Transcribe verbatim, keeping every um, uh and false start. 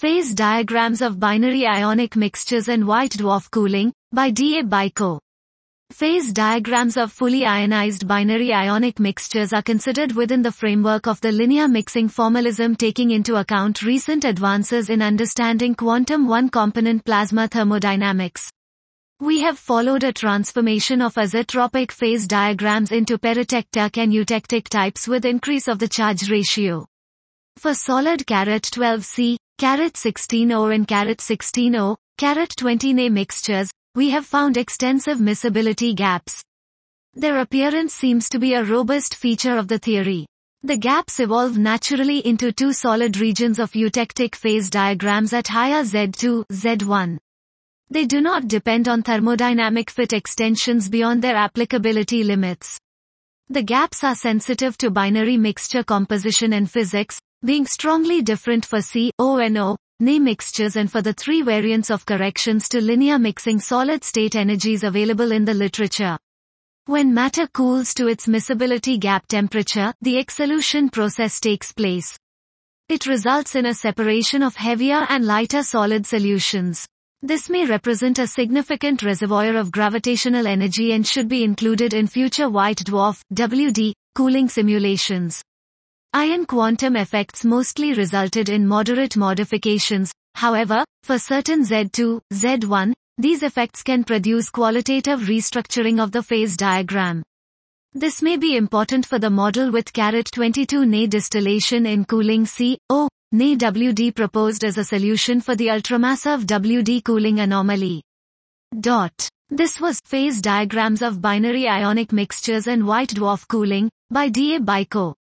Phase diagrams of binary ionic mixtures and white dwarf cooling, by D A Baiko. Phase diagrams of fully ionized binary ionic mixtures are considered within the framework of the linear mixing formalism, taking into account recent advances in understanding quantum one-component plasma thermodynamics. We have followed a transformation of azeotropic phase diagrams into peritectic and eutectic types with increase of the charge ratio. For solid twelve C, sixteen O and sixteen O, twenty A mixtures, we have found extensive miscibility gaps. Their appearance seems to be a robust feature of the theory. The gaps evolve naturally into two solid regions of eutectic phase diagrams at higher Z two, Z one. They do not depend on thermodynamic fit extensions beyond their applicability limits. The gaps are sensitive to binary mixture composition and physics, being strongly different for C, O and O, N A mixtures and for the three variants of corrections to linear mixing solid-state energies available in the literature. When matter cools to its miscibility gap temperature, the exsolution process takes place. It results in a separation of heavier and lighter solid solutions. This may represent a significant reservoir of gravitational energy and should be included in future white dwarf W D cooling simulations. Ion quantum effects mostly resulted in moderate modifications, however, for certain Z two, Z one, these effects can produce qualitative restructuring of the phase diagram. This may be important for the model with twenty-two N A distillation in cooling C, O, N A W D proposed as a solution for the ultramassive W D cooling anomaly. Dot. This was Phase Diagrams of Binary Ionic Mixtures and White Dwarf Cooling, by D A Baiko.